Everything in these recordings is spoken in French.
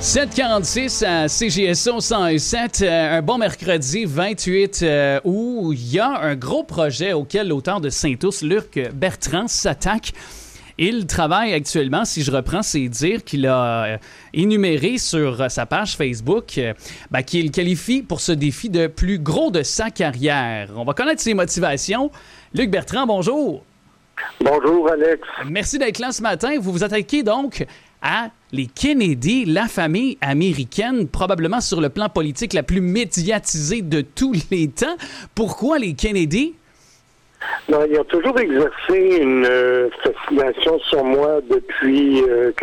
7h46 à CJSO 101.7, un bon mercredi 28 août. Il y a un gros projet auquel l'auteur de Saint-Ours, Luc Bertrand, s'attaque. Il travaille actuellement, si je reprends ses dires, qu'il a énuméré sur sa page Facebook, qu'il qualifie pour ce défi de plus gros de sa carrière. On va connaître ses motivations. Luc Bertrand, bonjour. Bonjour, Alex. Merci d'être là ce matin. Vous vous attaquez donc à les Kennedy, la famille américaine, probablement sur le plan politique la plus médiatisée de tous les temps. Pourquoi les Kennedy? Non, ils ont toujours exercé une fascination sur moi depuis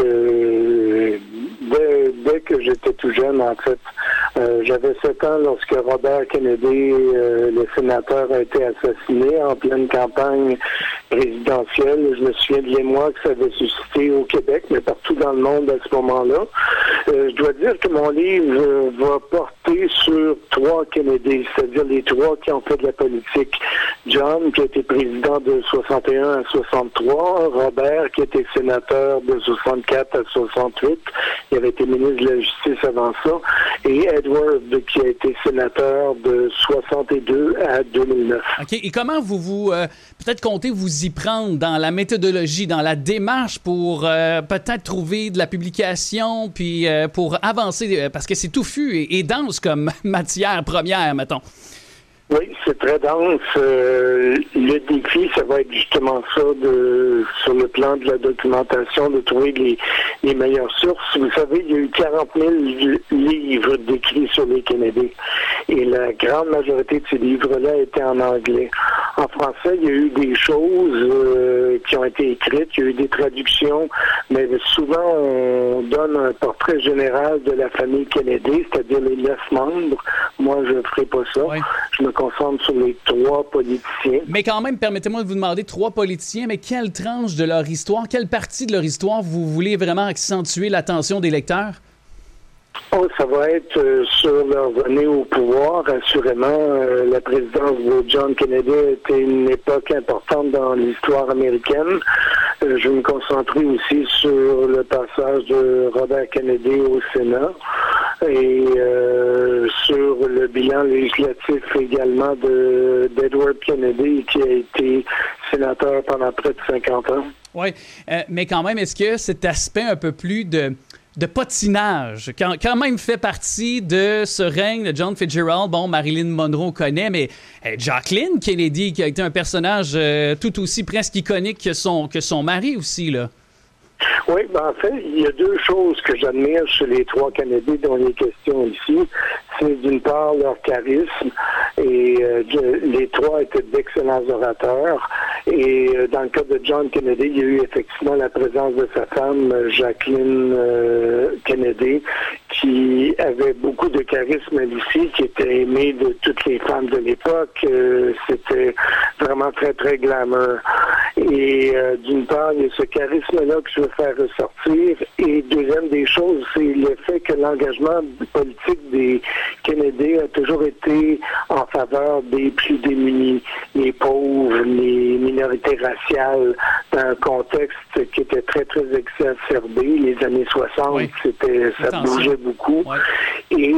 dès que j'étais tout jeune, en fait. J'avais 7 ans lorsque Robert Kennedy, le sénateur, a été assassiné en pleine campagne présidentielle. Je me souviens de l'émoi que ça avait suscité au Québec, mais partout dans le monde à ce moment-là. Je dois dire que mon livre va porter sur 3 Kennedy, c'est-à-dire les 3 qui ont fait de la politique. John, qui a été président de 61 à 63, Robert, qui était sénateur de 64 à 68, il avait été ministre de la Justice avant ça, et Edward, qui a été sénateur de 62 à 2009. OK. Et comment vous peut-être comptez vous y prendre dans la méthodologie, dans la démarche pour peut-être trouver de la publication, puis pour avancer, parce que c'est touffu et dense comme matière première, mettons. Oui, c'est très dense. Le défi, ça va être justement ça, sur le plan de la documentation, de trouver les meilleures sources. Vous savez, il y a eu 40 000 livres décrits sur les Kennedy. Et la grande majorité de ces livres-là étaient en anglais. En français, il y a eu des choses qui ont été écrites, il y a eu des traductions, mais souvent, on donne un portrait général de la famille Kennedy, c'est-à-dire les 9 membres. Moi, je ne ferai pas ça. Oui. Je me concentre sur les 3 politiciens. Mais quand même, permettez-moi de vous demander 3 politiciens, mais quelle tranche de leur histoire, quelle partie de leur histoire vous voulez vraiment accentuer l'attention des lecteurs? Oh, ça va être sur leur venue au pouvoir. Assurément, la présidence de John Kennedy a été une époque importante dans l'histoire américaine. Je vais me concentrer aussi sur le passage de Robert Kennedy au Sénat et sur le bilan législatif également d'Edward Kennedy, qui a été sénateur pendant près de 50 ans. Oui, mais quand même, est-ce que cet aspect un peu plus de patinage, quand même fait partie de ce règne de John Fitzgerald. Bon, Marilyn Monroe connaît, mais Jacqueline Kennedy, qui a été un personnage tout aussi presque iconique que son mari aussi, là. Oui, en fait, il y a 2 choses que j'admire chez les 3 Kennedy dont il est question ici. C'est d'une part leur charisme, et les 3 étaient d'excellents orateurs. Et dans le cas de John Kennedy, il y a eu effectivement la présence de sa femme, Jacqueline Kennedy, qui avait beaucoup de charisme ici, qui était aimée de toutes les femmes de l'époque. C'était vraiment très, très glamour. Et d'une part, il y a ce charisme-là que je veux faire ressortir. Et deuxième des choses, c'est le fait que l'engagement politique des Kennedy a toujours été en faveur des plus démunis, les pauvres, les minorités raciales, dans un contexte qui était très, très exacerbé. Les années 60, oui. Ça bougeait beaucoup. Oui. Et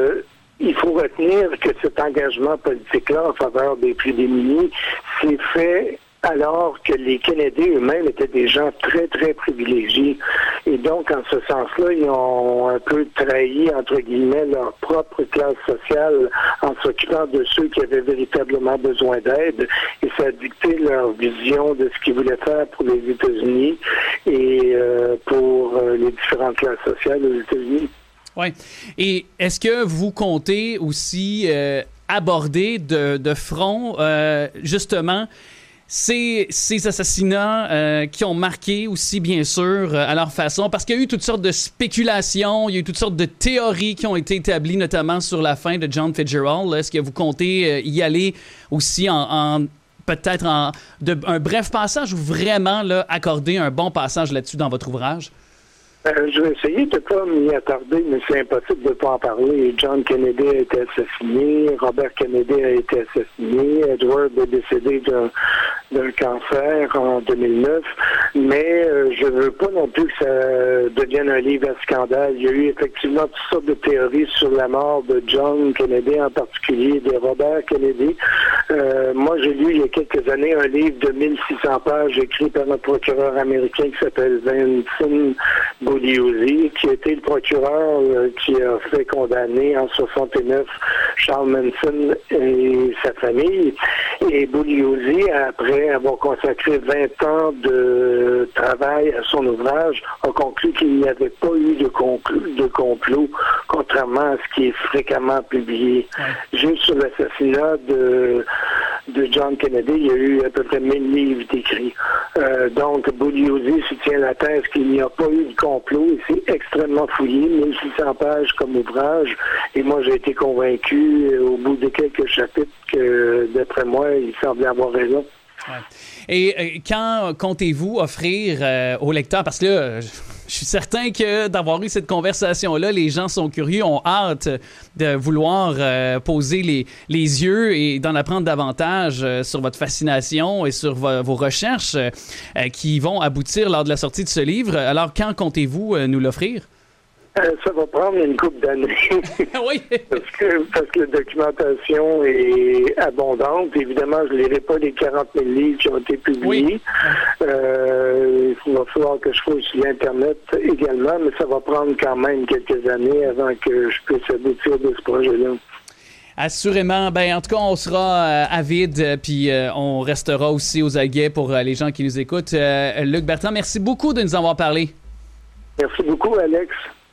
il faut retenir que cet engagement politique-là en faveur des plus démunis s'est fait alors que les Kennedy eux-mêmes étaient des gens très, très privilégiés. Et donc, en ce sens-là, ils ont un peu trahi, entre guillemets, leur propre classe sociale en s'occupant de ceux qui avaient véritablement besoin d'aide. Et ça a dicté leur vision de ce qu'ils voulaient faire pour les États-Unis et pour les différentes classes sociales aux États-Unis. Oui. Et est-ce que vous comptez aussi aborder de front, justement, ces assassinats qui ont marqué aussi, bien sûr, à leur façon, parce qu'il y a eu toutes sortes de spéculations, il y a eu toutes sortes de théories qui ont été établies, notamment sur la fin de John Fitzgerald. Est-ce que vous comptez y aller aussi peut-être un bref passage ou vraiment là, accorder un bon passage là-dessus dans votre ouvrage? Je vais essayer de ne pas m'y attarder, mais c'est impossible de ne pas en parler. John Kennedy a été assassiné, Robert Kennedy a été assassiné, Edward est décédé d'un cancer en 2009, mais je ne veux pas non plus que ça devienne un livre à scandale. Il y a eu effectivement toutes sortes de théories sur la mort de John Kennedy, en particulier de Robert Kennedy. Moi, j'ai lu il y a quelques années un livre de 1600 pages écrit par un procureur américain qui s'appelle Vincent Bugliosi, qui était le procureur qui a fait condamner en 69 Charles Manson et sa famille. Et Bugliosi, après avoir consacré 20 ans de travail à son ouvrage, a conclu qu'il n'y avait pas eu de complot, contrairement à ce qui est fréquemment publié. Juste sur l'assassinat de John Kennedy, il y a eu à peu près 1000 livres d'écrits. Donc, Bugliosi soutient la thèse qu'il n'y a pas eu de complot, et c'est extrêmement fouillé, 1600 pages comme ouvrage, et moi j'ai été convaincu au bout de quelques chapitres que, d'après moi, il semblait avoir raison. Ouais. Et quand comptez-vous offrir aux lecteurs, parce que là, je suis certain que d'avoir eu cette conversation-là, les gens sont curieux, ont hâte de vouloir poser les yeux et d'en apprendre davantage sur votre fascination et sur vos recherches qui vont aboutir lors de la sortie de ce livre. Alors, quand comptez-vous nous l'offrir? Ça va prendre une couple d'années. Oui. parce que la documentation est abondante. Évidemment, je ne lirai pas les 40 000 livres qui ont été publiés. Oui. Il va falloir que je fouille sur Internet également, mais ça va prendre quand même quelques années avant que je puisse aboutir de ce projet-là. Assurément. Ben, en tout cas, on sera avides, puis on restera aussi aux aguets pour les gens qui nous écoutent. Luc Bertrand, merci beaucoup de nous avoir parlé. Merci beaucoup, Alex.